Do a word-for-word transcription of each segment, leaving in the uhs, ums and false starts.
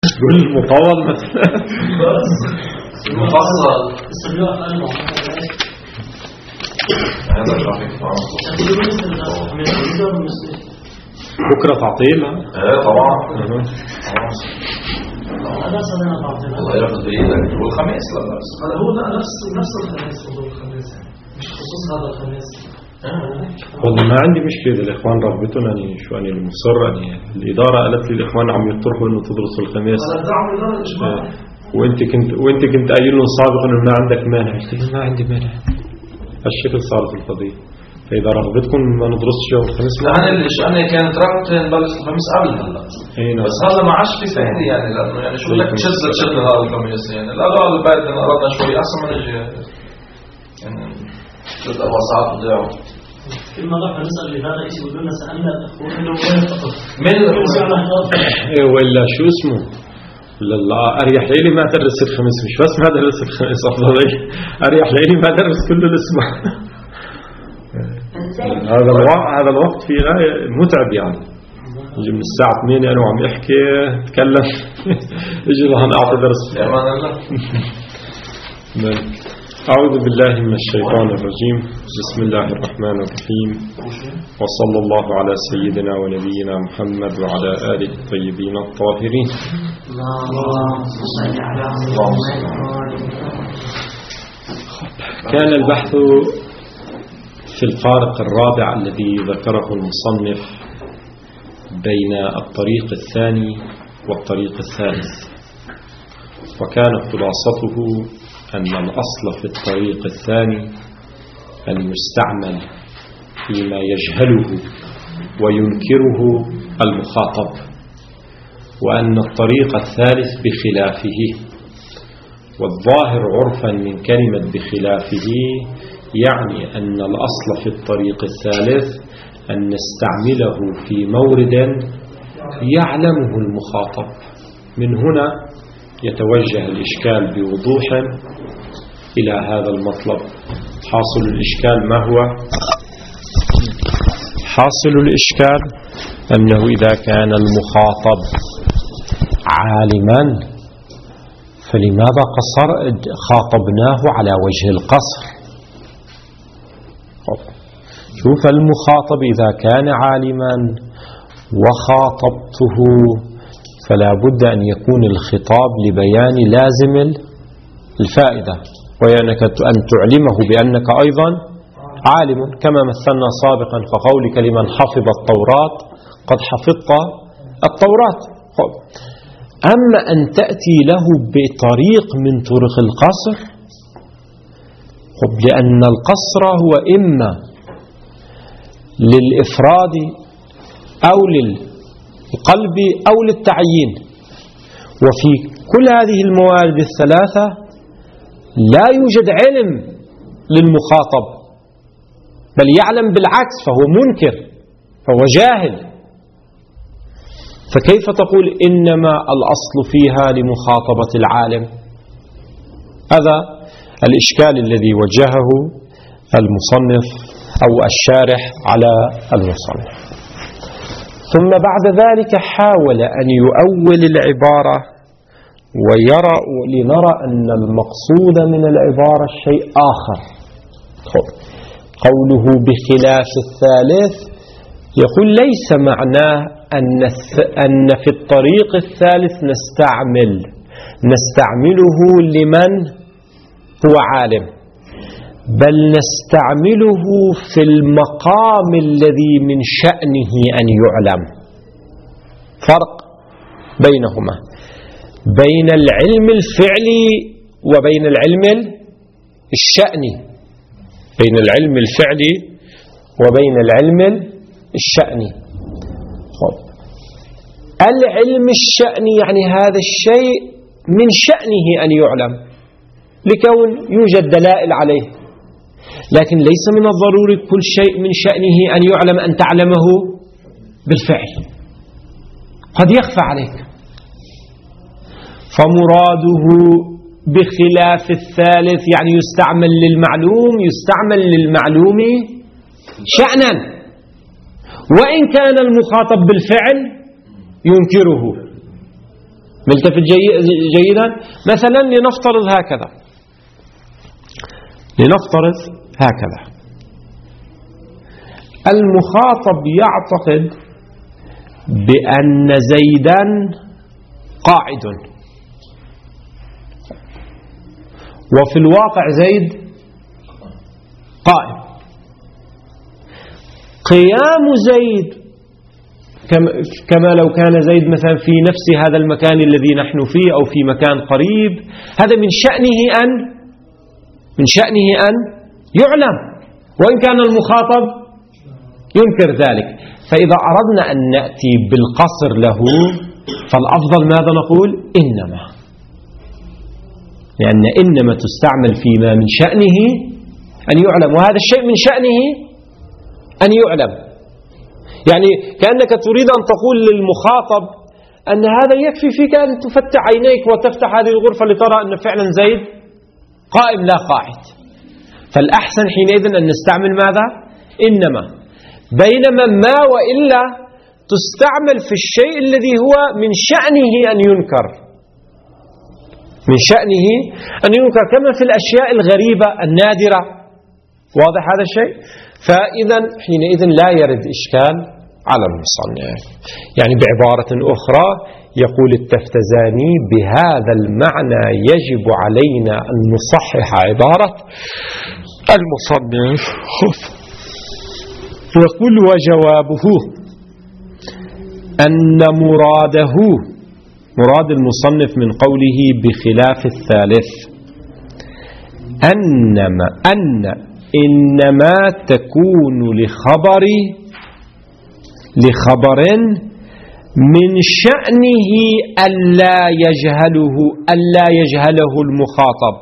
تقول المطول مثلا المفصل بكرة تعطيلها ايه طبعا الله ياخذ بايدك والخميس لا بس هذا هو نفس نفس الخميس موضوع الخميس مش خصوص هذا الخميس. والله ما عندي مشكلة الإخوان رغبتهم أني شو أني المصر أني الإدارة قالت لي الإخوان عم يطرحوا إنه تدرسوا الخميس هذا دعم الإدارة الإجماع. وأنت كنت وأنت كنت قايل لهم سابقا إنه ما عندك مانع. قلت له ما عندي مانع. هالشكل صارت القضية. فإذا رغبتكم ما ندرسش يوم الخميس ما أنا اللي شو أنا كانت رغبتي نبلش الخميس قبل هلا بس هلا ما عادش في فايدة يعني لأنه يعني شو بدك تشد تشد هذا الخميس يعني لا لا البلد أردنا شوي أحسن ما نجي يعني شد الوساط وضيعوا كل ما رح نسأل لهذا إيش يقولون سألنا الأخوة إنه وين فقط من إيه ولا شو اسمه لا أريح ليلي ما درس الخميس مش بس ما درس الخميس أفضل أريح ليلي ما درس كل الأسبوع. هذا الوقت هذا الوقت في غاية متعب يعني يجي من الساعة ثمانية أنا وعم أحكي أتكلم يجي لهنا أعطي درس. أعوذ بالله من الشيطان الرجيم. بسم الله الرحمن الرحيم وصلى الله على سيدنا ونبينا محمد وعلى آله الطيبين الطاهرين. كان البحث في الفارق الرابع الذي ذكره المصنف بين الطريق الثاني والطريق الثالث وكان خلاصته أن الأصل في الطريق الثاني أن يستعمل فيما يجهله وينكره المخاطب وأن الطريق الثالث بخلافه والظاهر عرفا من كلمة بخلافه يعني أن الأصل في الطريق الثالث أن نستعمله في مورد يعلمه المخاطب. من هنا يتوجه الإشكال بوضوح إلى هذا المطلب. حاصل الإشكال ما هو؟ حاصل الإشكال أنه إذا كان المخاطب عالما فلماذا قصر خاطبناه على وجه القصر؟ شوف المخاطب إذا كان عالما وخاطبته فلا بد أن يكون الخطاب لبيان لازم الفائدة ويعنك أن تعلمه بأنك أيضا عالم كما مثلنا سابقا فقولك لمن حفظ التوراة قد حفظت التوراة. أما أن تأتي له بطريق من طرق القصر لأن القصر هو إما للإفراد أو للقلب أو للتعيين وفي كل هذه الموارد الثلاثة لا يوجد علم للمخاطب بل يعلم بالعكس فهو منكر فهو جاهل. فكيف تقول إنما الأصل فيها لمخاطبة العالم؟ هذا الإشكال الذي وجهه المصنف أو الشارح على المصنف. ثم بعد ذلك حاول أن يؤول العبارة ويرى لنرى أن المقصود من العبارة شيء آخر. قوله بخلاف الثالث يقول ليس معناه أن أن في الطريق الثالث نستعمل نستعمله لمن هو عالم بل نستعمله في المقام الذي من شأنه أن يعلم. فرق بينهما بين العلم الفعلي وبين العلم الشأني بين العلم الفعلي وبين العلم الشأني. العلم الشأني يعني هذا الشيء من شأنه أن يعلم لكون يوجد دلائل عليه لكن ليس من الضروري كل شيء من شأنه أن يعلم أن تعلمه بالفعل قد يخفى عليك. فمراده بخلاف الثالث يعني يستعمل للمعلوم يستعمل للمعلوم شأنا وإن كان المخاطب بالفعل ينكره ملتفت جيدا. مثلا لنفترض هكذا، لنفترض هكذا المخاطب يعتقد بأن زيدا قاعد، وفي الواقع زيد قائم. قيام زيد كما لو كان زيد مثلا في نفس هذا المكان الذي نحن فيه أو في مكان قريب، هذا من شأنه أن من شأنه أن يعلم، وإن كان المخاطب ينكر ذلك. فإذا أردنا أن نأتي بالقصر له فالأفضل ماذا نقول؟ إنما، لأن إنما تستعمل فيما من شأنه أن يعلم، وهذا الشيء من شأنه أن يعلم. يعني كأنك تريد أن تقول للمخاطب أن هذا يكفي فيك أن تفتح عينيك وتفتح هذه الغرفة لترى أن فعلا زيد قائم لا قاعد. فالأحسن حينئذ أن نستعمل ماذا؟ إنما. بينما ما وإلا تستعمل في الشيء الذي هو من شأنه أن ينكر، من شأنه أن ينكر، كما في الأشياء الغريبة النادرة. واضح هذا الشيء؟ فإذا حينئذ لا يرد إشكال على المصنف. يعني بعبارة أخرى يقول التفتزاني بهذا المعنى يجب علينا أن نصحح عبارة المصنف. يقول وجوابه أن مراده، مراد المصنف من قوله بخلاف الثالث، أنما أن إنما تكون لخبر لخبر من شأنه ألا يجهله ألا يجهله المخاطب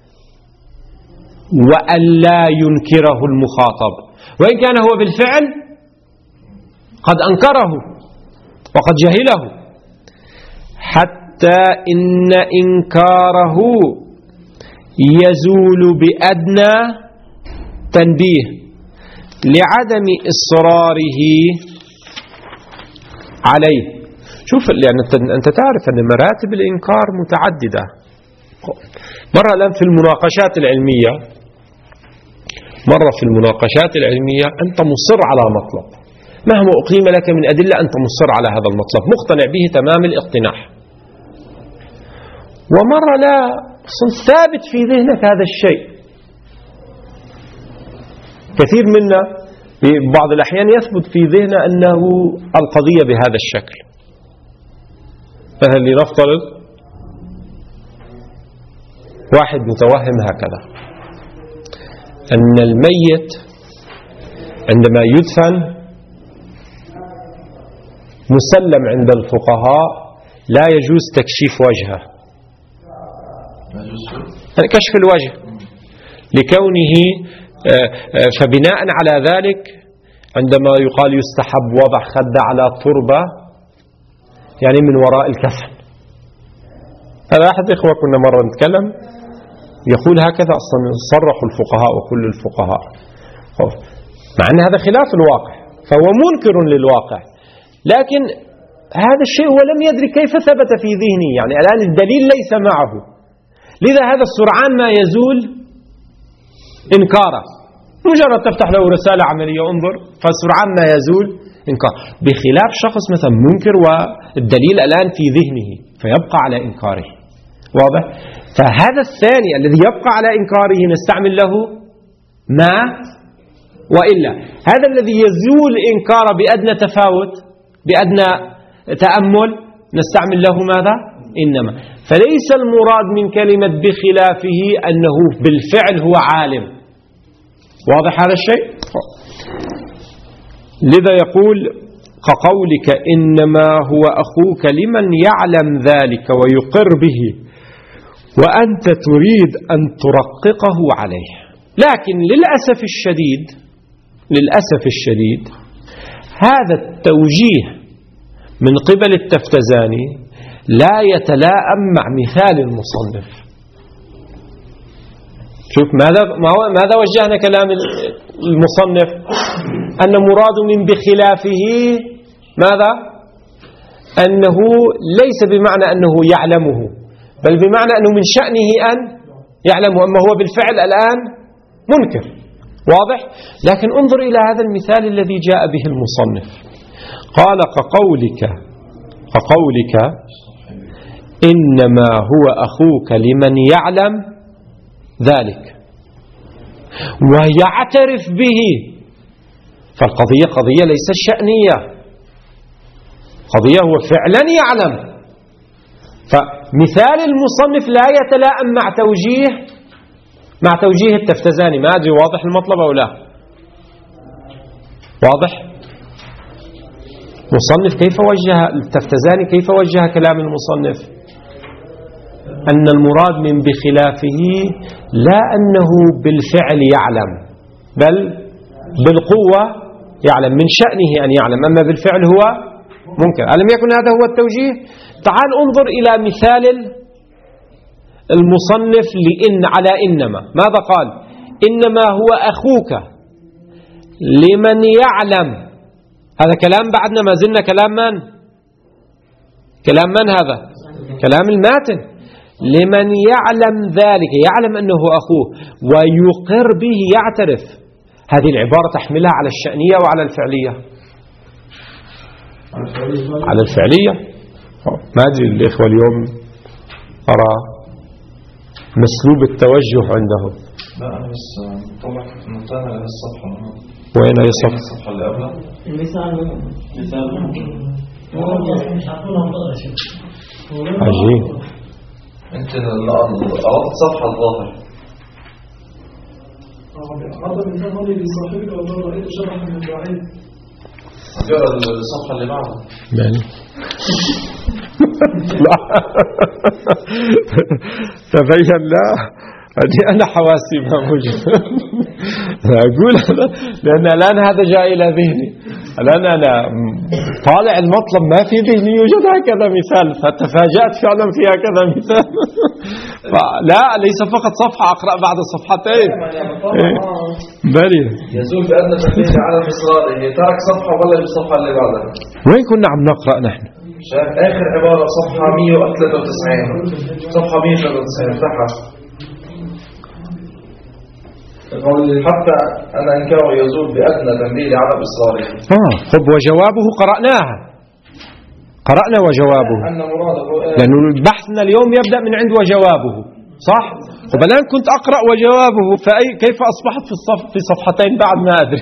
وألا ينكره المخاطب، وإن كان هو بالفعل قد أنكره وقد جهله، حتى إن إنكاره يزول بأدنى تنبيه لعدم إصراره عليه. شوف، لأن أنت تعرف أن مراتب الإنكار متعددة. مرة الآن في المناقشات العلمية مرة في المناقشات العلمية أنت مصر على مطلب، مهما أقيم لك من أدلة أنت مصر على هذا المطلب، مقتنع به تمام الاقتناع. ومرة لا، ثابت في ذهنك هذا الشيء. كثير منا في بعض الأحيان يثبت في ذهنه أنه القضية بهذا الشكل. مثلا لنفترض واحد متوهم هكذا أن الميت عندما يدفن مسلم عند الفقهاء لا يجوز تكشيف وجهه، يعني كشف الوجه لكونه، فبناء على ذلك عندما يقال يستحب وضع خدة على تربة يعني من وراء الكفن. هذا أحد إخوة كنا مرة نتكلم يقول هكذا، أصلا صرحوا الفقهاء وكل الفقهاء، مع أن هذا خلاف الواقع فهو منكر للواقع، لكن هذا الشيء هو لم يدري كيف ثبت في ذهنه، يعني الآن الدليل ليس معه، لذا هذا السرعان ما يزول إنكاره، مجرد تفتح له رسالة عملية انظر فسرعان ما يزول إنكار، بخلاف شخص مثلا منكر والدليل الآن في ذهنه فيبقى على إنكاره. واضح؟ فهذا الثاني الذي يبقى على إنكاره نستعمل له ما وإلا. هذا الذي يزول إنكاره بأدنى تفاوت بأدنى تأمل نستعمل له ماذا؟ إنما. فليس المراد من كلمة بخلافه أنه بالفعل هو عالم. واضح هذا الشيء؟ لذا يقول كقولك إنما هو أخوك لمن يعلم ذلك ويقر به وأنت تريد أن ترققه عليه. لكن للأسف الشديد للأسف الشديد هذا التوجيه من قبل التفتزاني لا يتلائم مع مثال المصنف. شوف ماذا ماذا وجهنا كلام المصنف؟ أن مراد من بخلافه ماذا؟ أنه ليس بمعنى أنه يعلمه، بل بمعنى أنه من شأنه أن يعلمه، أما هو بالفعل الآن منكر. واضح؟ لكن انظر إلى هذا المثال الذي جاء به المصنف، قال كقولك كقولك إنما هو أخوك لمن يعلم ذلك ويعترف به. فالقضية قضية ليست شأنية، قضية هو فعلا يعلم. فمثال المصنف لا يتلائم مع توجيه مع توجيه التفتزاني. ما أدري واضح المطلب أو لا؟ واضح؟ مصنف كيف وجه التفتزاني كيف وجه كلام المصنف؟ أن المراد من بخلافه لا أنه بالفعل يعلم، بل بالقوة يعلم، من شأنه أن يعلم، أما بالفعل هو ممكن. ألم يكن هذا هو التوجيه؟ تعال انظر إلى مثال المصنف لإن على إنما. ماذا قال؟ إنما هو أخوك لمن يعلم. هذا كلام بعدنا ما زلنا كلام من؟ كلام من هذا؟ كلام الماتن. لمن يعلم ذلك، يعلم أنه أخوه ويقر به، يعترف. هذه العبارة تحملها على الشأنية وعلى الفعلية. على الفعلية. ما أدري الإخوة اليوم أرى مسلوب التوجه عندهم. لا أنا بس طلع مطالع للصفحة. وين هي الصفحة؟ الصفحة اللي قبلها. المثال مثال مش عارفونها بقى شيء. عجيب. أنت أردت صفحة الظاهر. هذا المثال ماضي لصاحبك والله رأيت شرحا من بعيد. جرى الصفحة اللي بعدها. يعني لا تبين لا هذه أنا حواسي ما موجود. أقول هذا لأن الآن هذا جاء إلى ذهني، الآن أنا طالع المطلب ما في ذهني يوجد هكذا مثال، فتفاجأت فعلا في هكذا مثال. لا ليس فقط صفحة أقرأ بعد الصفحتين. بلي يزول بأدنى تنبيه على إصراره ترك صفحة ولا بالصفحة اللي بعدها. وين كنا عم نقرأ نحن؟ شايف آخر عبارة صفحة مية وثلاثة وتسعين، صفحة مية وثلاثة وتسعين تحت. حتى أن أنكره يزول بأدنى تنبيه على إصراره. آه خب وجوابه قرأناها، قرأنا وجوابه، لأنه بحثنا اليوم يبدأ من عند وجوابه، صح؟ طب الآن كنت أقرأ وجوابه، فأي كيف أصبحت في الصف في صفحتين بعد ما أدري.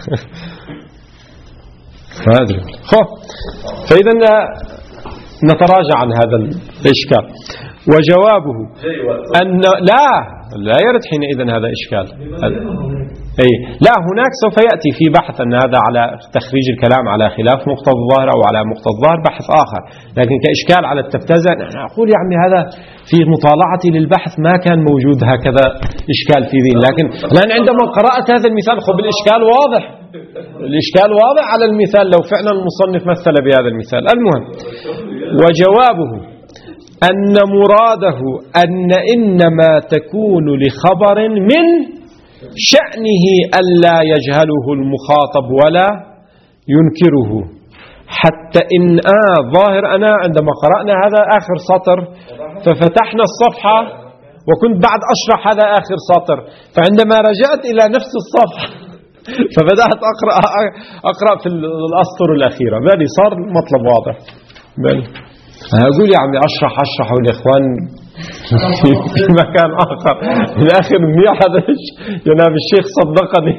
ما أدري. خب فإذا نتراجع عن هذا الإشكال. وجوابه أن لا لا يرد حينئذ هذا إشكال. أي لا، هناك سوف يأتي في بحث أن هذا على تخريج الكلام على خلاف مقتضى الظاهر أو على مقتضى الظاهر، بحث آخر. لكن كإشكال على التفتزة أنا أقول يعني هذا في مطالعتي للبحث ما كان موجود هكذا إشكال في ذي. لكن الآن عندما قرأت هذا المثال خب الإشكال واضح، الإشكال واضح على المثال لو فعلا المصنف مثل بهذا المثال. المهم وجوابه أن مراده أن إنما تكون لخبر من شأنه ألا يجهله المخاطب ولا ينكره. حتى إن آه ظاهر أنا عندما قرأنا هذا آخر سطر ففتحنا الصفحة وكنت بعد أشرح هذا آخر سطر، فعندما رجعت إلى نفس الصفحة فبدأت أقرأ أقرأ في الأسطر الأخيرة. بل صار المطلب واضح. بل أقول يا عمي أشرح أشرح والإخوان في مكان آخر في الآخر منيح هذا جناب الشيخ صدقني.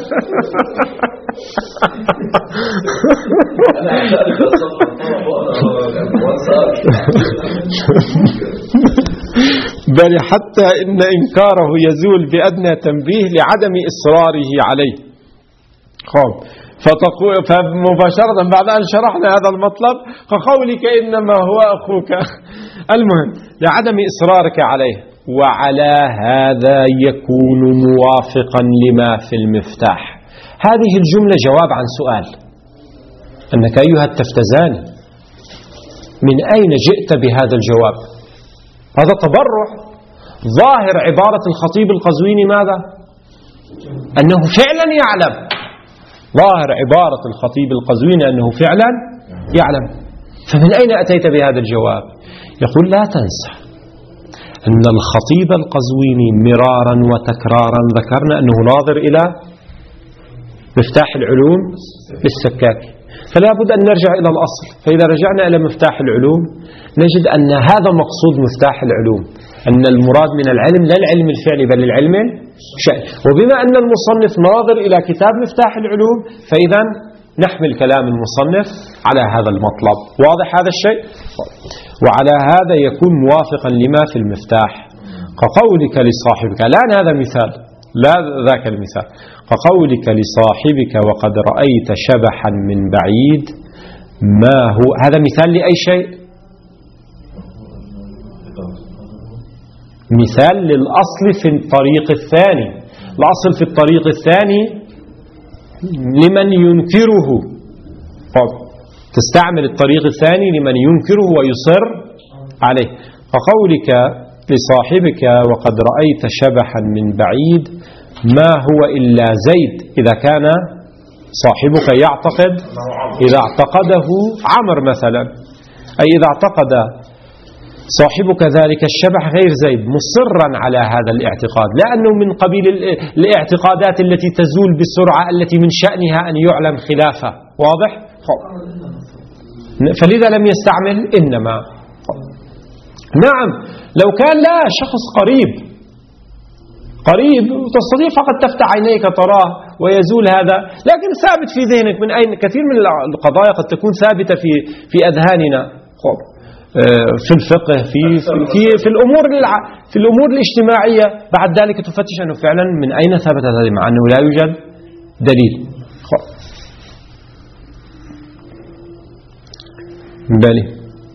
بل حتى إن إنكاره يزول بأدنى تنبيه لعدم إصراره عليه. خب فتقول فمباشرة بعد أن شرحنا هذا المطلب كقولك إنما هو أخوك. المهم لعدم إصرارك عليه. وعلى هذا يكون موافقا لما في المفتاح. هذه الجملة جواب عن سؤال، أنك أيها التفتزاني من أين جئت بهذا الجواب؟ هذا تبرع. ظاهر عبارة الخطيب القزويني ماذا؟ أنه فعلا يعلم. ظاهر عبارة الخطيب القزويني أنه فعلا يعلم. فمن أين أتيت بهذا الجواب؟ يقول لا تنسى أن الخطيب القزويني مرارا وتكرارا ذكرنا أنه ناظر إلى مفتاح العلوم للسكاكي، فلا بد أن نرجع إلى الأصل. فإذا رجعنا إلى مفتاح العلوم نجد أن هذا مقصود مفتاح العلوم، أن المراد من العلم لا العلم الفعلي بل العلم الشأني. وبما أن المصنف ناظر إلى كتاب مفتاح العلوم فإذا نحمل كلام المصنف على هذا المطلب. واضح هذا الشيء؟ وعلى هذا يكون موافقا لما في المفتاح، كقولك لصاحبك، الآن هذا مثال لا ذاك المثال، كقولك لصاحبك وقد رأيت شبحا من بعيد، ما هو هذا مثال لأي شيء؟ مثال للأصل في الطريق الثاني. الأصل في الطريق الثاني لمن ينكره، طب تستعمل الطريق الثاني لمن ينكره ويصر عليه. فقولك لصاحبك وقد رأيت شبحا من بعيد ما هو إلا زيد، إذا كان صاحبك يعتقد، إذا اعتقده عمر مثلا، أي إذا اعتقد صاحبك ذلك الشبح غير زيد مصرا على هذا الاعتقاد، لأنه من قبيل الاعتقادات التي تزول بسرعة التي من شأنها أن يعلم خلافه. واضح؟ فلذا لم يستعمل إنما. نعم لو كان لا شخص قريب قريب تستطيع فقط تفتح عينيك تراه ويزول هذا، لكن ثابت في ذهنك. من أين كثير من القضايا قد تكون ثابتة في في أذهاننا في الفقه، في في في الأمور في الأمور الاجتماعية، بعد ذلك تفتش أنه فعلا من أين ثبت هذا، مع أنه لا يوجد دليل. بلي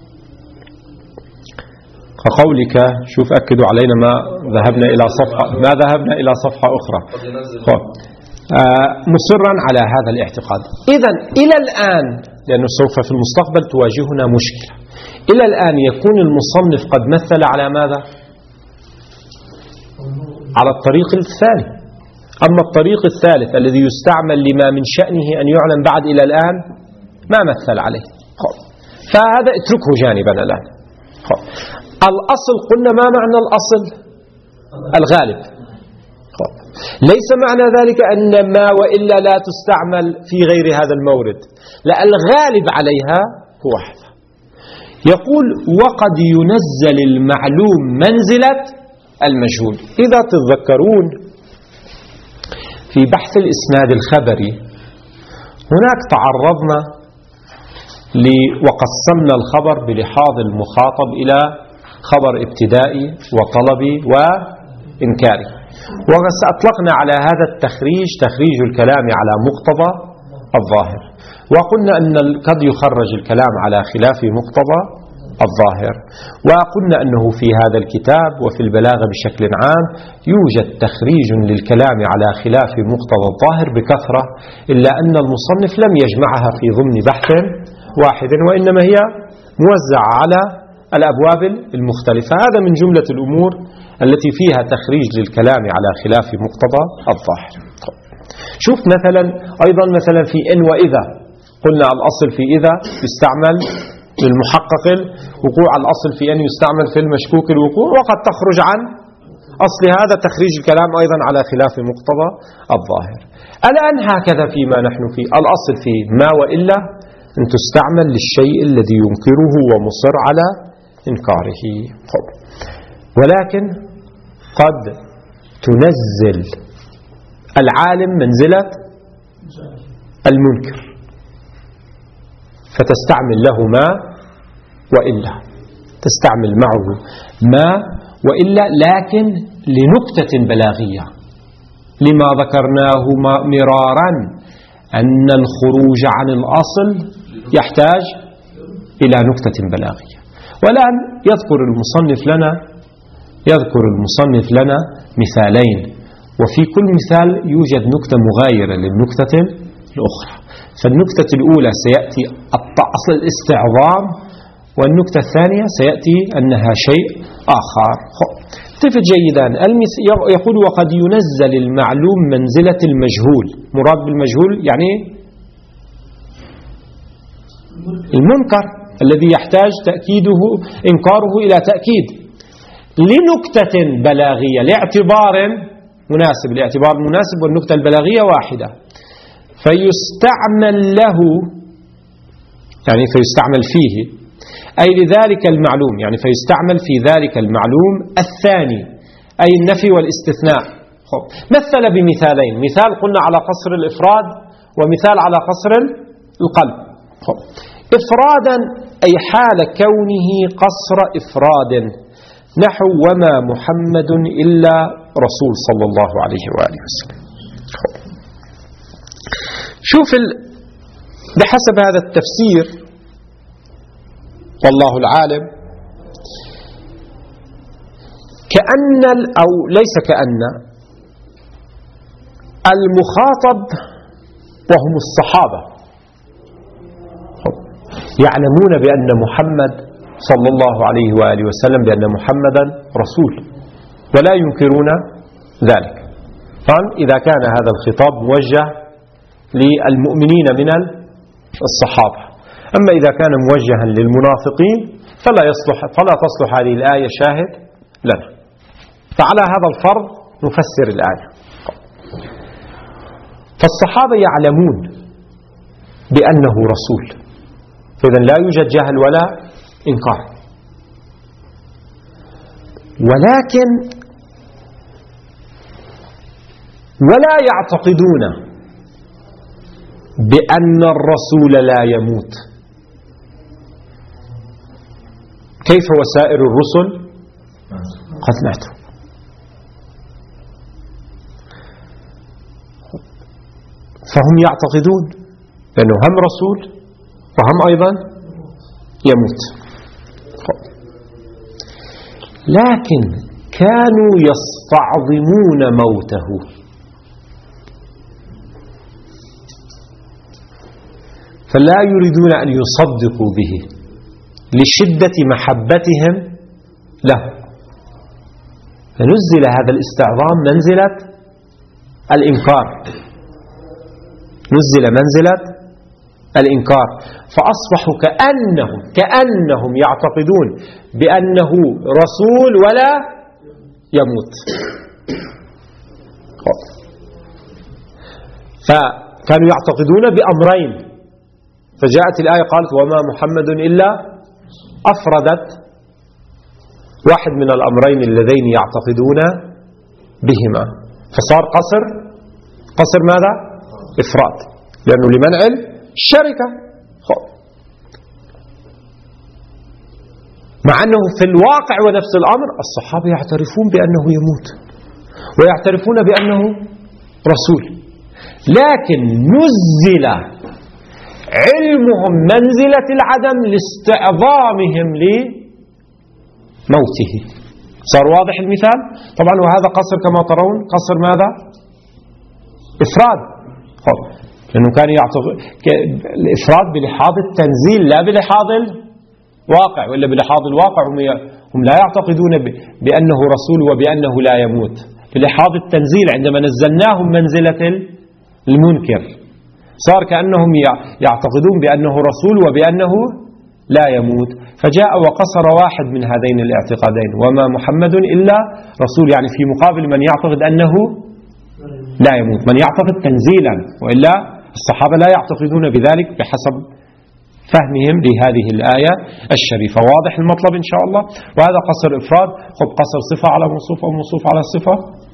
كقولك، شوف أكدوا علينا ما ذهبنا إلى صفحة ما ذهبنا إلى صفحة أخرى. مصرا على هذا الاعتقاد. إذن إلى الآن، لأنه سوف في المستقبل تواجهنا مشكلة، إلى الآن يكون المصنف قد مثل على ماذا؟ على الطريق الثاني. أما الطريق الثالث الذي يستعمل لما من شأنه أن يعلم بعد إلى الآن ما مثل عليه. فهذا اتركه جانبا الآن. الأصل قلنا ما معنى الأصل؟ الغالب. ليس معنى ذلك أن ما وإلا لا تستعمل في غير هذا المورد، لا، الغالب عليها هو هذا. يقول وقد ينزل المعلوم منزلة المجهول. إذا تتذكرون في بحث الإسناد الخبري هناك تعرضنا وقسمنا الخبر بلحاظ المخاطب إلى خبر ابتدائي وطلبي وإنكاري، وأطلقنا على هذا التخريج تخريج الكلام على مقتضى الظاهر، وقلنا أن قد يخرج الكلام على خلاف مقتضى الظاهر، وقلنا أنه في هذا الكتاب وفي البلاغة بشكل عام يوجد تخريج للكلام على خلاف مقتضى الظاهر بكثرة، إلا أن المصنف لم يجمعها في ضمن بحث واحد، وإنما هي موزعة على الأبواب المختلفة. هذا من جملة الأمور التي فيها تخريج للكلام على خلاف مقتضى الظاهر. شوف مثلا أيضا مثلا في إن وإذا، قلنا الأصل في إذا يستعمل للمحقق الوقوع، الأصل في أن يستعمل في المشكوك الوقوع، وقد تخرج عن أصل هذا تخريج الكلام أيضا على خلاف مقتضى الظاهر. الآن هكذا فيما نحن فيه، الأصل في ما وإلا أن تستعمل للشيء الذي ينكره ومصر على إنكاره. ولكن قد تنزل العالم منزلة المنكر فتستعمل له ما وإلا، تستعمل معه ما وإلا، لكن لنكتة بلاغية، لما ذكرناه مرارا أن الخروج عن الأصل يحتاج إلى نكتة بلاغية. والآن يذكر المصنف لنا يذكر المصنف لنا مثالين، وفي كل مثال يوجد نكتة مغايرة للنكتة الأخرى. فالنكتة الأولى سيأتي أصل الاستعظام، والنكتة الثانية سيأتي أنها شيء آخر. التفت جيدا، يقول وقد ينزل المعلوم منزلة المجهول. مراد بالمجهول يعني المنكر، الذي يحتاج تأكيده إنكاره إلى تأكيد لنكتة بلاغية لاعتبار مناسب، الاعتبار المناسب والنكتة البلاغية واحدة، فيستعمل له يعني فيستعمل فيه أي لذلك المعلوم، يعني فيستعمل في ذلك المعلوم الثاني أي النفي والاستثناء. خب. مثل بمثالين، مثال قلنا على قصر الإفراد ومثال على قصر القلب. خب. إفرادا أي حال كونه قصر إفراد، نحو وما محمد إلا رسول صلى الله عليه وآله وسلم. خب. شوف ال... بحسب هذا التفسير والله العالم كأن أو ليس كأن المخاطب وهم الصحابة يعلمون بأن محمد صلى الله عليه وآله وسلم بأن محمدا رسول ولا ينكرون ذلك. فإذا كان هذا الخطاب موجه للمؤمنين من الصحابة، أما إذا كان موجها للمنافقين فلا يصلح فلا تصلح هذه الآية شاهد لنا. فعلى هذا الفرض نفسر الآية. فالصحابة يعلمون بأنه رسول، فإذا لا يوجد جهل ولا إنكار، ولكن ولا يعتقدون بأن الرسول لا يموت. كيف وسائر الرسل قد ماتوا. فهم يعتقدون بأنه هم رسول وهم أيضا يموت. لكن كانوا يستعظمون موته، فلا يريدون أن يصدقوا به لشدة محبتهم له، فنزل هذا الاستعظام منزلة الإنكار، نزل منزلة الإنكار، فأصبحوا كأنهم كأنهم يعتقدون بأنه رسول ولا يموت. فكانوا يعتقدون بأمرين، فجاءت الآية قالت وما محمد إلا أفردت واحد من الأمرين اللذين يعتقدون بهما، فصار قصر قصر ماذا؟ إفراد، لأنه لمنع الشركة. مع أنه في الواقع ونفس الأمر الصحابة يعترفون بأنه يموت ويعترفون بأنه رسول، لكن نزل علمهم منزلة العدم لاستعظامهم لموته. صار واضح المثال؟ طبعا وهذا قصر كما ترون قصر ماذا؟ إفراد، لأنه كان يعتقد الإفراد بلحاظ التنزيل لا بلحاظ الواقع، وإلا بلحاظ الواقع هم لا يعتقدون بأنه رسول وبأنه لا يموت، بلحاظ التنزيل عندما نزلناهم منزلة المنكر صار كأنهم يعتقدون بأنه رسول وبأنه لا يموت، فجاء وقصر واحد من هذين الاعتقادين وما محمد إلا رسول، يعني في مقابل من يعتقد أنه لا يموت، من يعتقد تنزيلا، وإلا الصحابة لا يعتقدون بذلك بحسب فهمهم لهذه الآية الشريفة. واضح المطلب إن شاء الله؟ وهذا قصر إفراد. خب قصر صفة على موصوف أو موصوف على صفة.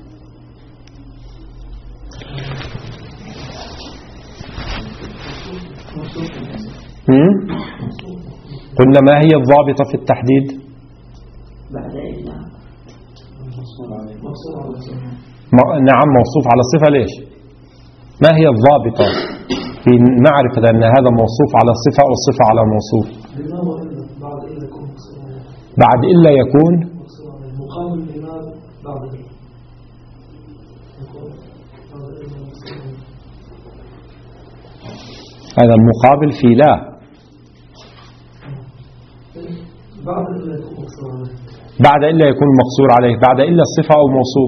قلنا ما هي الضابطة في التحديد؟ نعم موصوف على الصفة. ليش؟ ما هي الضابطة في معرفة أن هذا موصوف على صفة أو صفة على موصوف؟ بعد إلا يكون هذا المقابل في لا. بعد إلا يكون مقصور عليه. بعد إلا الصفة أو موصوف؟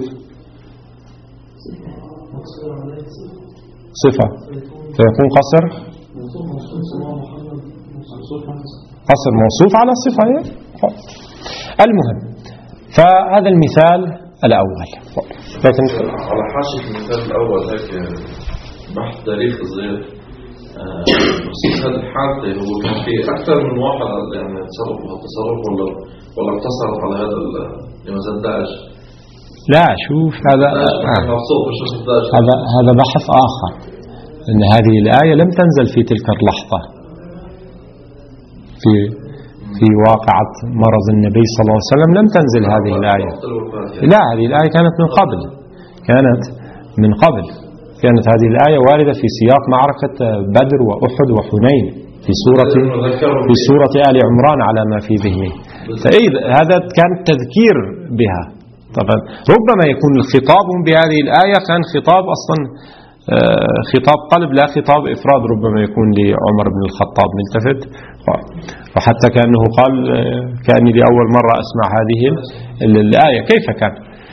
صفة، فيكون قصر قصر موصوف على صفة. المهم، فهذا المثال الأول. لكن على حاشية المثال الأول هيك بحث تاريخ صغير بخصوص هذه الحادثة، هو كان في أكثر من واحد يعني تصرف وتصرف ولا ولا اقتصرت على هذا لمزاد داعش؟ لا، شوف هذا آه. هذا هذا بحث آخر، أن هذه الآية لم تنزل في تلك اللحظة في في واقعة مرض النبي صلى الله عليه وسلم، لم تنزل هذه الآية. لا، هذه الآية كانت من قبل، كانت من قبل كانت هذه الآية واردة في سياق معركة بدر وأحد وحنين في سورة في سورة آل عمران على ما في ذهني. فإذا هذا كان تذكير بها. طبعا ربما يكون الخطاب بهذه الآية كان خطاب أصلا خطاب قلب لا خطاب إفراد، ربما يكون لعمر بن الخطاب ملتفت، وحتى كأنه قال كأني لأول مرة أسمع هذه الآية. كيف كان؟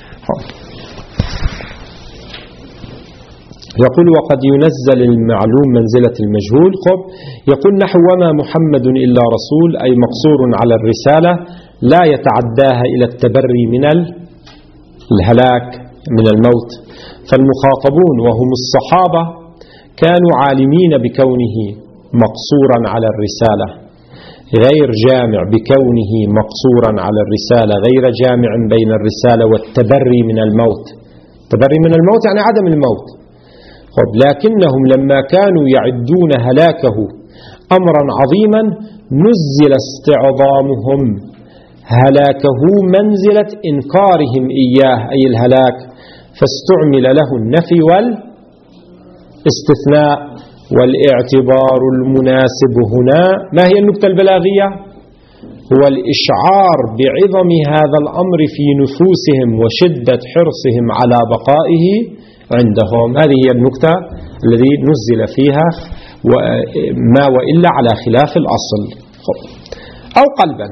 يقول وقد ينزل المعلوم منزلة المجهول. يقول نحو وما محمد إلا رسول، أي مقصور على الرسالة لا يتعداها إلى التبري من الهلاك من الموت. فالمخاطبون وهم الصحابة كانوا عالمين بكونه مقصورا على الرسالة غير جامع، بكونه مقصورا على الرسالة غير جامع بين الرسالة والتبري من الموت. التبري من الموت يعني عدم الموت. لكنهم لما كانوا يعدون هلاكه أمرا عظيما نزل استعظامهم هلاكه منزلة إنكارهم إياه أي الهلاك، فاستعمل له النفي والاستثناء. والاعتبار المناسب هنا ما هي النكتة البلاغية؟ هو الإشعار بعظم هذا الأمر في نفوسهم وشدة حرصهم على بقائه عندهم. هذه هي النكتة التي نزل فيها ما وإلا على خلاف الأصل. أو قلبا.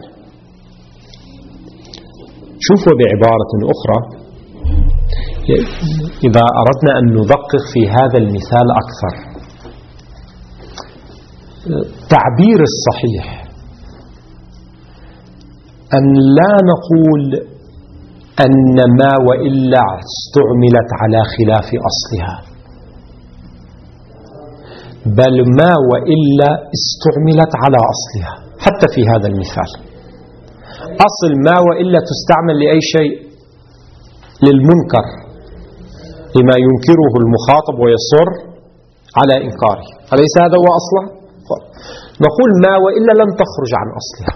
شوفوا بعبارة أخرى، إذا أردنا أن ندقق في هذا المثال أكثر، تعبير الصحيح أن لا نقول أن ما وإلا استعملت على خلاف أصلها، بل ما وإلا استعملت على أصلها. حتى في هذا المثال أصل ما وإلا تستعمل لأي شيء، للمنكر، لما ينكره المخاطب ويصر على إنكاره، أليس هذا هو أصله؟ نقول ما وإلا لم تخرج عن أصلها.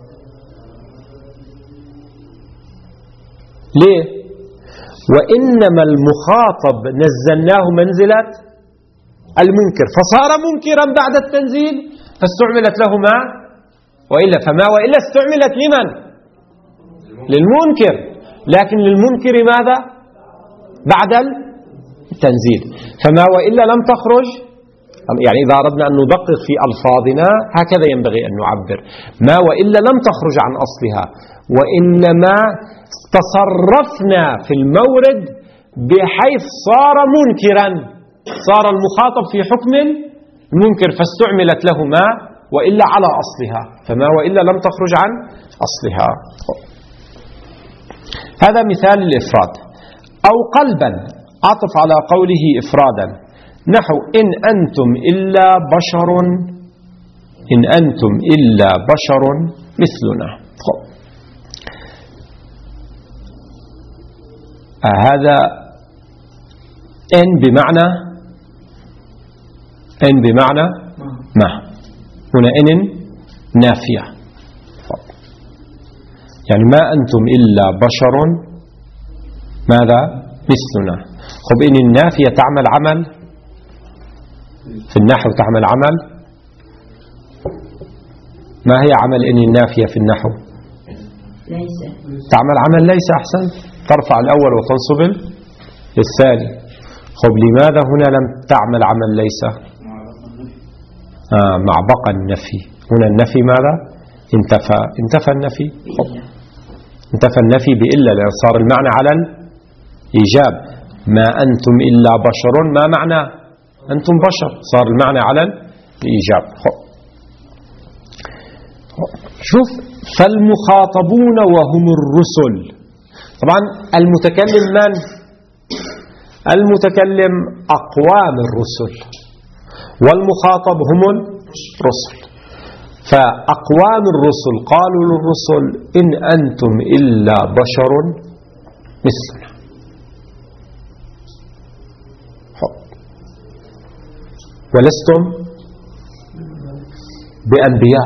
ليه؟ وإنما المخاطب نزلناه منزلة المنكر فصار منكرا بعد التنزيل فاستعملت له ما وإلا، فما وإلا استعملت لمن؟ للمنكر، لكن للمنكر ماذا؟ بعد التنزيل. فما وإلا لم تخرج، يعني إذا أردنا أن ندقق في ألفاظنا هكذا ينبغي أن نعبر، ما وإلا لم تخرج عن أصلها، وإنما تصرفنا في المورد بحيث صار منكرا، صار المخاطب في حكم المنكر فاستعملت له ما وإلا على أصلها، فما وإلا لم تخرج عن أصلها. هذا مثال الإفراد. أو قلبا عطف على قوله إفرادا، نحو إن أنتم إلا بشر إن أنتم إلا بشر مثلنا. هذا إن بمعنى إن بمعنى ما، هنا إن نافية، يعني ما أنتم إلا بشر ماذا مثلنا. خب إن النافية تعمل عمل في النحو، تعمل عمل، ما هي عمل إن النافية في النحو؟ ليس. تعمل عمل ليس. أحسن، ترفع الأول وتنصب الثاني. خب لماذا هنا لم تعمل عمل ليس؟ آه مع بقى النفي. هنا النفي ماذا؟ انتفى انتفى النفي. خب انتفى النفي بإلا، لأن صار المعنى على الإيجاب. ما أنتم إلا بشر، ما معنى أنتم بشر؟ صار المعنى على الإيجاب. خب شوف، فالمخاطبون وهم الرسل. طبعا المتكلم من؟ المتكلم أقوام الرسل، والمخاطب هم الرسل. فأقوام الرسل قالوا للرسل: إن أنتم إلا بشر مثلنا. ولستم بأنبياء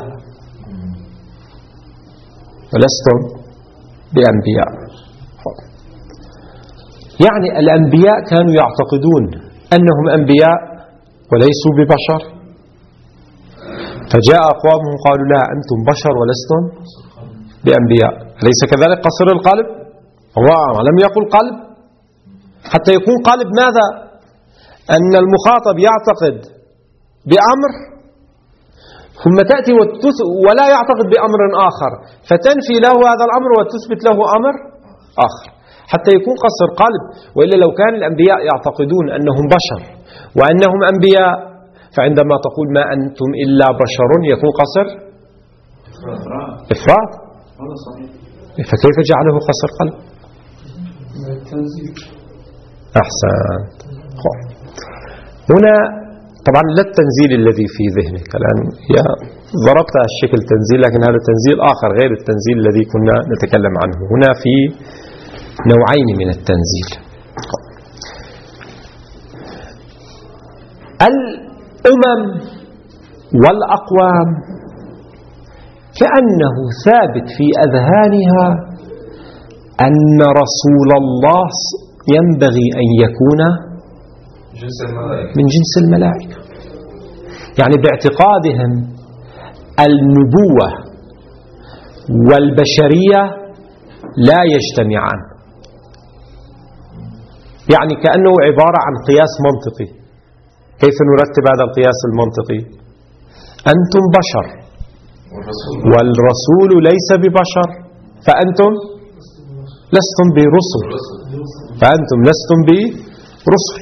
ولستم بأنبياء يعني الأنبياء كانوا يعتقدون أنهم أنبياء وليسوا ببشر، فجاء أقوامهم قالوا: لا، أنتم بشر ولستم بأنبياء. أليس كذلك؟ قصر القلب، هو لم يقل قلب. حتى يكون قلب ماذا؟ أن المخاطب يعتقد بأمر ثم تأتي ولا يعتقد بأمر آخر، فتنفي له هذا الأمر وتثبت له أمر آخر، حتى يكون قصر قلب. وإلا لو كان الأنبياء يعتقدون أنهم بشر وأنهم أنبياء، فعندما تقول ما أنتم إلا بشر يكون قصر إفراد. فكيف جعله قصر قلب؟ أحسن. هنا طبعا لا التنزيل الذي في ذهنك الآن، يا ضربت الشكل تنزيل، لكن هذا تنزيل آخر غير التنزيل الذي كنا نتكلم عنه. هنا في نوعين من التنزيل. الأمم والأقوام كأنه ثابت في أذهانها أن رسول الله ينبغي أن يكون من جنس الملائكة. يعني باعتقادهم النبوة والبشرية لا يجتمعان، يعني كأنه عبارة عن قياس منطقي. كيف نرتب هذا القياس المنطقي؟ أنتم بشر والرسول ليس ببشر، فأنتم لستم برسل، فأنتم لستم برسل.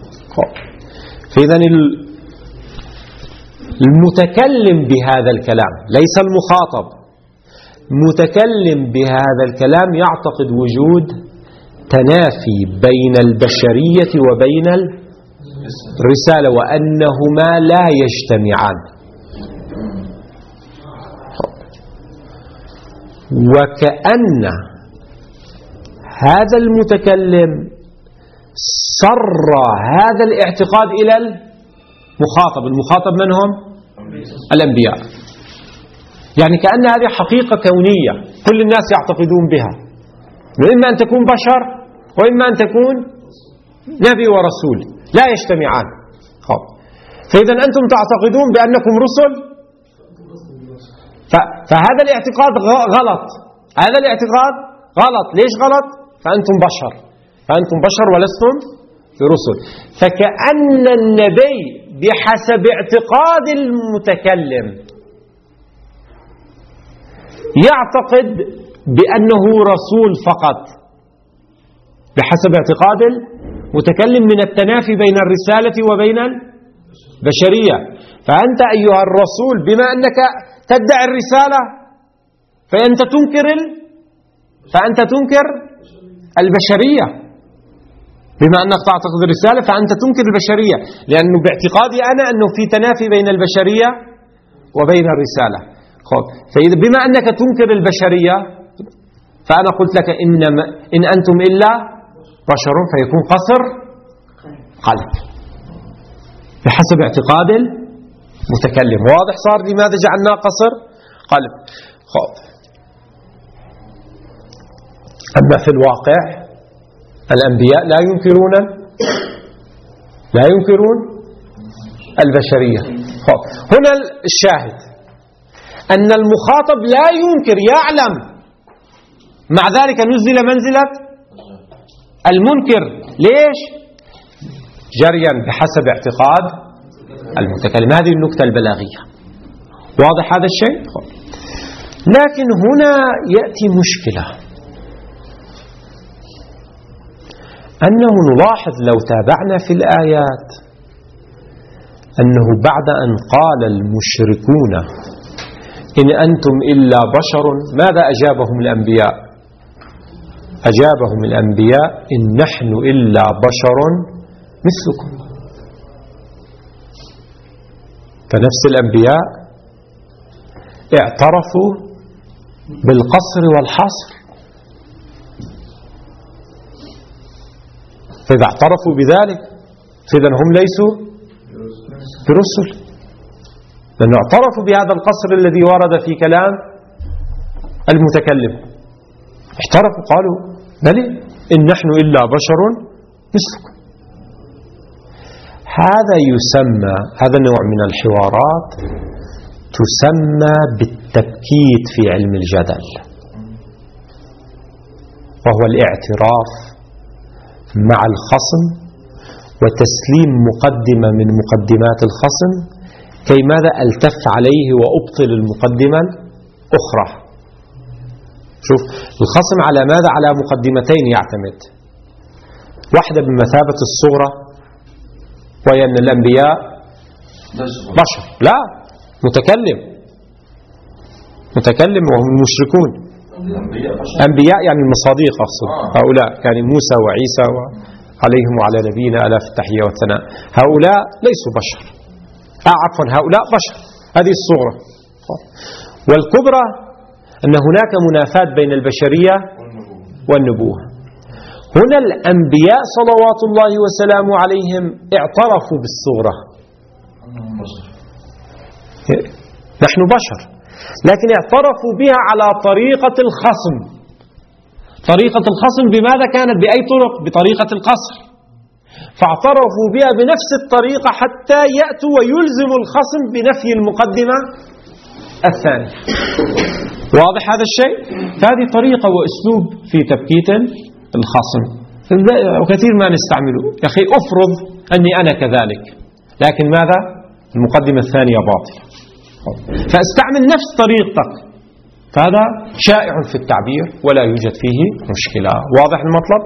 فإذن المتكلم بهذا الكلام ليس المخاطب، متكلم بهذا الكلام يعتقد وجود تنافي بين البشرية وبين الرسالة، وأنهما لا يجتمعان. وكأن هذا المتكلم سر هذا الاعتقاد إلى المخاطب. المخاطب من هم؟ الأنبياء. يعني كأن هذه حقيقة كونية كل الناس يعتقدون بها، وإما أن تكون بشر وإما أن تكون نبي ورسول، لا يجتمعان. فإذا أنتم تعتقدون بأنكم رسل، فهذا الاعتقاد غلط. هذا الاعتقاد غلط. ليش غلط؟ فأنتم بشر، فأنتم بشر ولستم برسل. فكأن النبي بحسب اعتقاد المتكلم يعتقد بأنه رسول فقط بحسب اعتقاد المتكلم من التنافي بين الرسالة وبين البشرية. فأنت أيها الرسول بما أنك تدعي الرسالة فأنت تنكر ال... فأنت تنكر البشرية. بما أنك تعتقد الرسالة فأنت تنكر البشرية، لأنه باعتقادي أنا أنه في تنافي بين البشرية وبين الرسالة. خب. فإذا بما أنك تنكر البشرية فأنا قلت لك إنما إن أنتم إلا بشر، فيكون قصر قلب بحسب اعتقاد المتكلم. واضح صار لماذا جعلناه قصر قلب؟ خب. أما في الواقع الأنبياء لا ينكرون لا ينكرون البشرية. خب. هنا الشاهد أن المخاطب لا ينكر، يعلم، مع ذلك نزل منزلة المنكر. ليش؟ جريا بحسب اعتقاد المتكلم. هذه النكتة البلاغية. واضح هذا الشيء؟ خب. لكن هنا يأتي مشكلة، أنه نلاحظ لو تابعنا في الآيات أنه بعد أن قال المشركون إن أنتم إلا بشر. ماذا أجابهم الأنبياء؟ أجابهم الأنبياء إن نحن إلا بشر مثلكم. فنفس الأنبياء اعترفوا بالقصر والحصر. فإذا اعترفوا بذلك فإذا هم ليسوا برسل، لأنه اعترفوا بهذا القصر الذي ورد في كلام المتكلم. اعترفوا قالوا بل إن نحن إلا بشر مثلكم. هذا يسمى، هذا النوع من الحوارات تسمى بالتبكيت في علم الجدل، وهو الاعتراف مع الخصم وتسليم مقدمة من مقدمات الخصم كي ماذا ألتف عليه وأبطل المقدمة الأخرى. شوف الخصم على ماذا؟ على مقدمتين يعتمد، واحدة بمثابة الصغرى وهي أن الأنبياء بشر، لا متكلم متكلم وهم المشركون. أنبياء يعني المصاديق أقصد، هؤلاء كان موسى وعيسى عليهم وعلى نبينا ألاف التحية والثناء، هؤلاء ليسوا بشر، آه عفوا هؤلاء بشر، هذه الصورة. والكبرى أن هناك منافاة بين البشرية والنبوة. هنا الأنبياء صلوات الله وسلامه عليهم اعترفوا بالصورة، نحن بشر، لكن اعترفوا بها على طريقة الخصم. طريقة الخصم بماذا كانت؟ بأي طرق؟ بطريقة القصر. فاعترفوا بها بنفس الطريقة حتى يأتوا ويلزموا الخصم بنفي المقدمة الثانية. واضح هذا الشيء؟ فهذه طريقة وأسلوب في تبكيت الخصم، وكثير ما نستعمله. يا أخي أفرض أني أنا كذلك، لكن ماذا؟ المقدمة الثانية باطلة، فاستعمل نفس طريقتك. فهذا شائع في التعبير ولا يوجد فيه مشكلة. واضح المطلب؟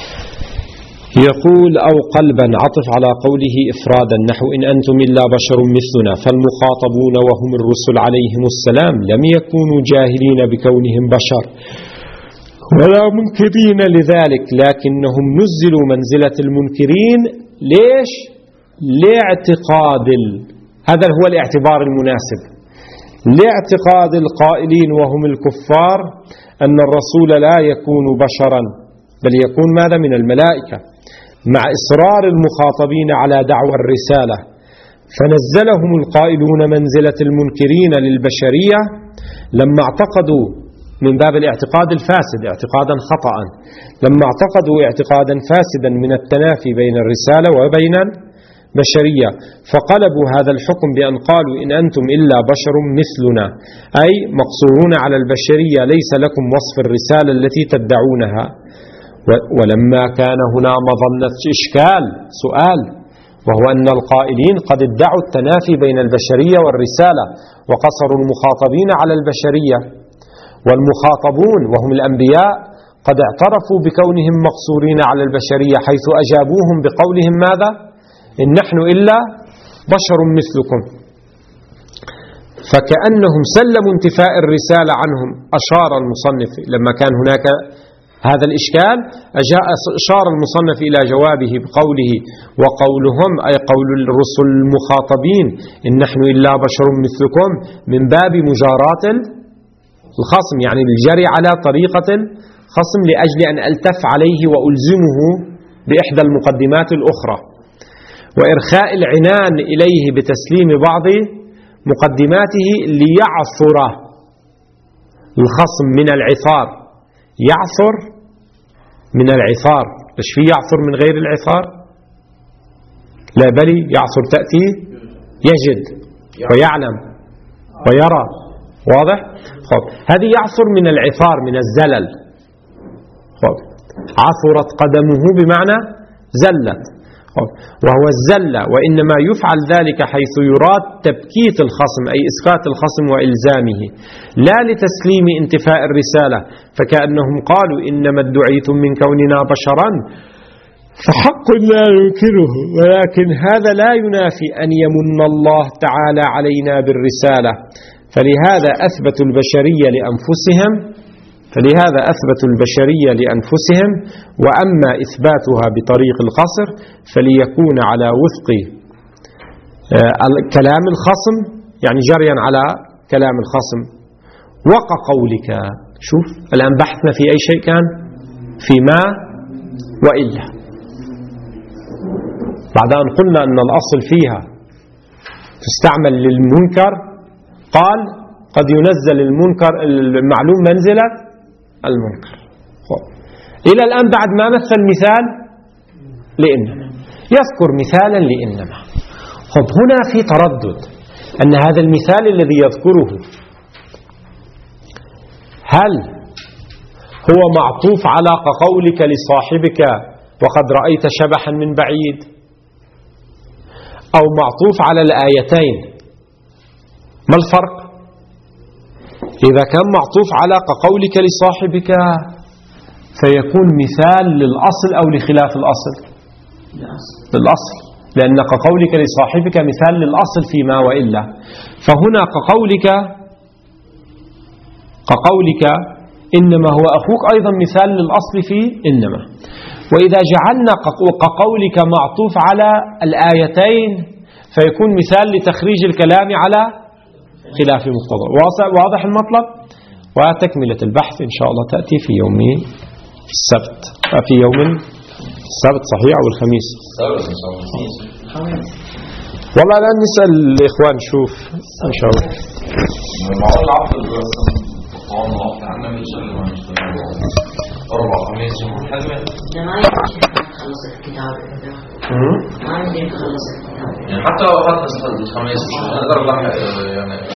يقول أو قلبا عطف على قوله إفرادا نحو إن أنتم إلا بشر مثلنا، فالمخاطبون وهم الرسل عليهم السلام لم يكونوا جاهلين بكونهم بشر ولا منكرين لذلك، لكنهم نزلوا منزلة المنكرين. ليش؟ لاعتقاد ال... هذا هو الاعتبار المناسب، لاعتقاد القائلين وهم الكفار أن الرسول لا يكون بشرا بل يكون ماذا؟ من الملائكة، مع إصرار المخاطبين على دعوى الرسالة، فنزلهم القائلون منزلة المنكرين للبشرية لما اعتقدوا من باب الاعتقاد الفاسد اعتقادا خطأ، لما اعتقدوا اعتقادا فاسدا من التنافي بين الرسالة وبين بشرية، فقلبوا هذا الحكم بأن قالوا إن أنتم إلا بشر مثلنا، أي مقصورون على البشرية، ليس لكم وصف الرسالة التي تدعونها. ولما كان هنا مظنة إشكال سؤال، وهو أن القائلين قد ادعوا التنافي بين البشرية والرسالة وقصروا المخاطبين على البشرية، والمخاطبون وهم الأنبياء قد اعترفوا بكونهم مقصورين على البشرية، حيث أجابوهم بقولهم ماذا؟ إن نحن إلا بشر مثلكم. فكأنهم سلموا انتفاء الرسالة عنهم. أشار المصنف لما كان هناك هذا الإشكال، أشار المصنف إلى جوابه بقوله وقولهم أي قول الرسل المخاطبين إن نحن إلا بشر مثلكم من باب مجاراة الخصم، يعني الجري على طريقة الخصم لأجل أن ألتف عليه وألزمه بإحدى المقدمات الأخرى، وإرخاء العنان إليه بتسليم بعض مقدماته ليعثر الخصم من العثار. يعثر من العثار، إيش في يعثر من غير العثار؟ لا بل يعثر تأتي يجد ويعلم ويرى. واضح؟ خب. هذه يعثر من العثار من الزلل. خب. عثرت قدمه بمعنى زلت، وهو الزلة، وإنما يفعل ذلك حيث يراد تبكيت الخصم أي إسقاط الخصم وإلزامه، لا لتسليم انتفاء الرسالة، فكأنهم قالوا إنما ادعيتم من كوننا بشرا فحق لا ينكره، ولكن هذا لا ينافي أن يمن الله تعالى علينا بالرسالة، فلهذا أثبتوا البشرية لأنفسهم فلهذا أثبتوا البشرية لأنفسهم وأما إثباتها بطريق القصر فليكون على وفق كلام الخصم، يعني جريا على كلام الخصم. وكقولك، شوف الآن بحثنا في أي شيء كان في ما وإلا، بعد أن قلنا أن الأصل فيها تستعمل للمنكر، قال قد ينزل المنكر المعلوم منزلة المنكر. إلى الآن بعد ما مثل مثال لإنما، يذكر مثالا لإنما. خب هنا في تردد أن هذا المثال الذي يذكره هل هو معطوف على كقولك لصاحبك وقد رأيت شبحا من بعيد، أو معطوف على الآيتين؟ ما الفرق؟ إذا كان معطوف على كقولك لصاحبك فيكون مثال للأصل أو لخلاف الأصل؟ للأصل، لأن كقولك لصاحبك مثال للأصل فيما وإلا. فهنا كقولك كقولك إنما هو أخوك أيضا مثال للأصل في إنما. وإذا جعلنا كقولك معطوف على الآيتين فيكون مثال لتخريج الكلام على خلاف مقتضى. واضح المطلب؟ وتكملة البحث إن شاء الله تأتي في يوم السبت، في يوم السبت صحيح أو الخميس؟ والله الآن نسأل الإخوان شوف إن شاء الله. أربع خميس حلوة. خلص الكتاب. ما عندي خلص الكتاب. يعني حتى لو أخذت الخميس نقدر نلحق يعني